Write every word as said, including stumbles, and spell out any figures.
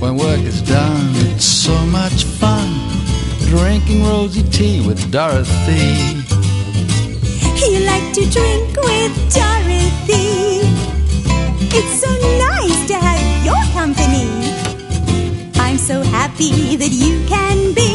When work is done, it's so much fun drinking rosy tea with Dorothy. You like to drink with Dorothy. It's so nice to have your company. I'm so happy that you can be